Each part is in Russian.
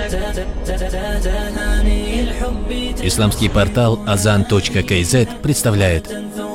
Исламский портал azan.kz представляет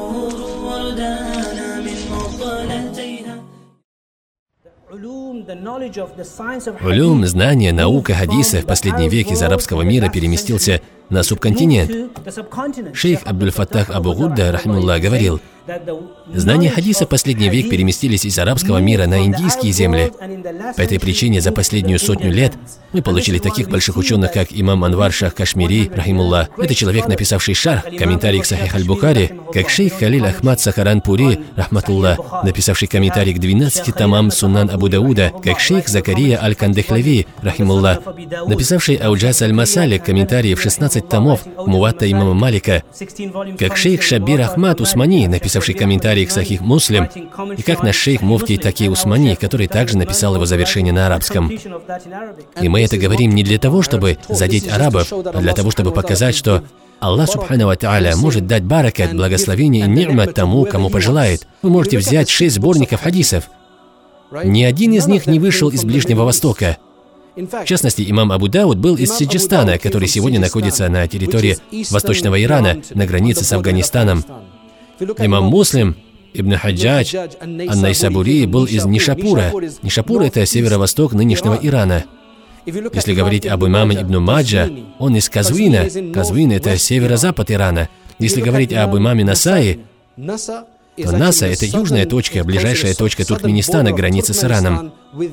улюм, знание, наука, хадиса в последний век из арабского мира переместился на субконтинент. Шейх Абдуль-Фаттах Абу-Гудда, рахимуллах, говорил: знания хадиса в последний век переместились из арабского мира на индийские земли. По этой причине за последнюю 100 лет мы получили таких больших ученых, как имам Анвар Шах Кашмири, рахимуллах. Это человек, написавший шарх, комментарий к Сахих аль-Бухари, как шейх Халиль Ахмад Сахаранпури, рахматуллах, написавший комментарий к 12 томам Суннан Абу Дауда, как шейх Закария аль-Кандехлеви, рахимуллах, написавший Ауджас аль-Масалик, комментарий в 16 томов Муатта имама Малика, как шейх Шабир Ахмад Усмани, написавший комментарий к Сахих Муслим, и как наш шейх Муфти Таки Усмани, который также написал его завершение на арабском. И мы это говорим не для того, чтобы задеть арабов, а для того, чтобы показать, что Аллах Субхану ва Тааля может дать баракат, благословение и ни'мат тому, кому пожелает. Вы можете взять 6 сборников хадисов. Ни один из них не вышел из Ближнего Востока. В частности, имам Абу Дауд был из Сиджистана, который сегодня находится на территории Восточного Ирана, на границе с Афганистаном. Имам Муслим, Ибн Хаджадж, Ан-Найсабури был из Нишапура. Нишапур – это северо-восток нынешнего Ирана. Если говорить об имаме Ибн Маджа, он из Казвина. Казвин – это северо-запад Ирана. Если говорить об имаме Насаи, то Наса – это южная точка, ближайшая точка Туркменистана, границы с Ираном.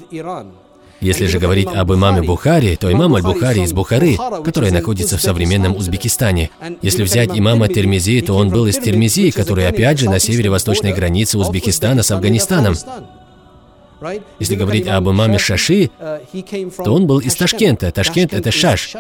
Если же говорить об имаме Бухари, то имам аль-Бухари из Бухары, которая находится в современном Узбекистане. Если взять имама Тирмизи, то он был из Тирмизи, который опять же на северо-восточной границе Узбекистана с Афганистаном. Если говорить об имаме Шаши, то он был из Ташкента. Ташкент – это Шаш.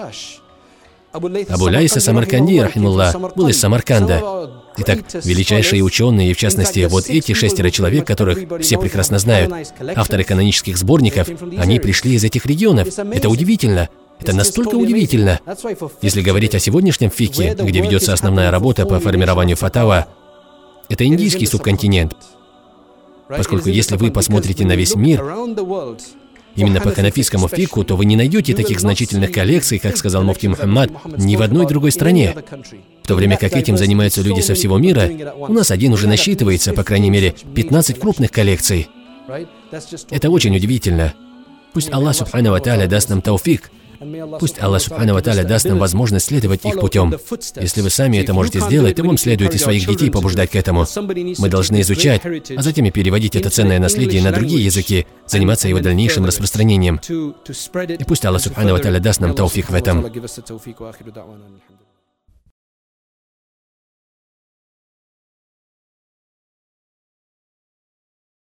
Абу Ляйса Самарканди, рахимуллах, был из Самарканда. Итак, величайшие ученые, и в частности, вот эти 6 человек, которых все прекрасно знают, авторы канонических сборников, они пришли из этих регионов. Это удивительно. Это настолько удивительно. Если говорить о сегодняшнем фикхе, где ведется основная работа по формированию фатава, это индийский субконтинент. Поскольку если вы посмотрите на весь мир, именно по ханафитскому фикху, то вы не найдете таких значительных коллекций, как сказал муфти Мухаммад, ни в одной другой стране. В то время как этим занимаются люди со всего мира, у нас один уже насчитывается, по крайней мере, 15 крупных коллекций. Это очень удивительно. Пусть Аллах Субхану ва Тааля даст нам тауфик. Пусть Аллах Субхану ва Тааля даст нам возможность следовать их путем. Если вы сами это можете сделать, то вам следует и своих детей побуждать к этому. Мы должны изучать, а затем и переводить это ценное наследие на другие языки, заниматься его дальнейшим распространением. И пусть Аллах Субхану ва Тааля даст нам тауфик в этом.